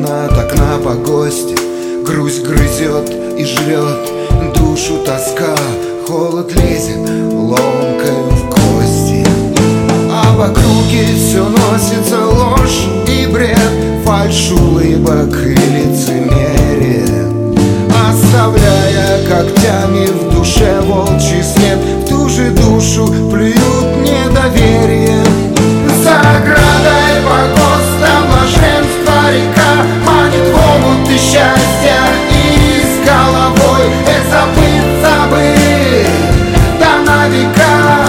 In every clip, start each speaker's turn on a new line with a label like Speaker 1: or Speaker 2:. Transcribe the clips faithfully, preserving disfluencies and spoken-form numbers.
Speaker 1: окна от окна погости. Грусть грызет и жрет душу тоска, холод лезет ломкою в кости. А в округе все носится ложь и бред, фальшь улыбок и лицемерие, оставляя когтями в душе волчий след. В ту же душу плюют недоверие. За оградой погоста блаженства река манит в омут и счастья, и с головой эх, забыться бы да на века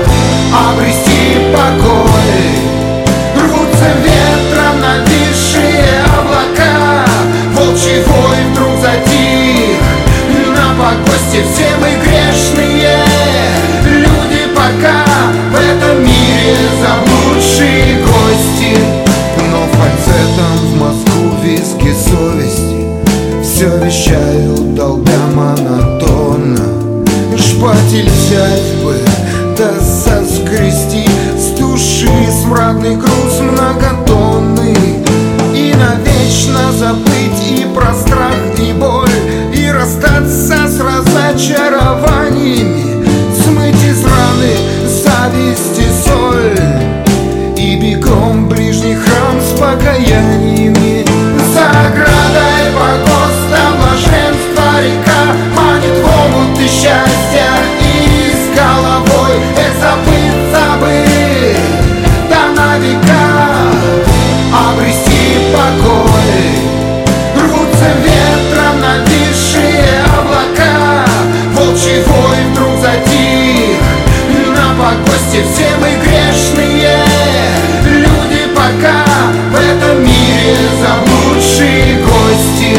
Speaker 1: обрести покой. Рвутся ветром нависшие облака, волчий вой вдруг затих на погосте. Все мы грешные люди пока в этом мире заблудшие гости. Но фальцетом в Москву визги совести все вещают, долбя монотонно. Шпатель взять бы да соскрести с души смрадный груз многотонный, и навечно забыть и про страх, и боль, и расстаться с разочарованиями, смыть из раны зависть и соль, и бегом в ближний храм с покаяниями. За оградой погоста блаженства река манит в омут и счастья, и с головой эх, забыться бы да на века обрести покой. Рвутся ветром нависшие облака, волчий вой вдруг затих на погосте. Все мы грешные люди пока в этом мире заблудшие гости.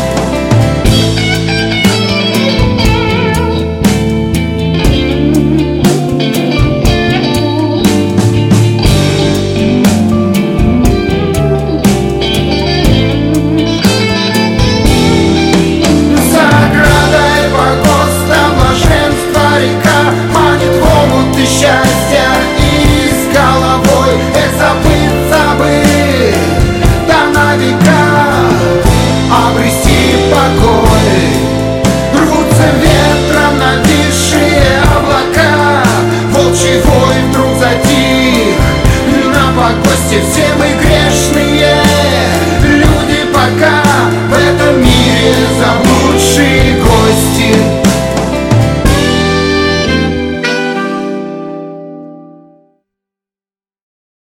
Speaker 1: Счастья, и с головой эх, забыться бы да на века обрести покой. Рвутся ветром нависшие облака, волчий вой вдруг затих на погосте. Все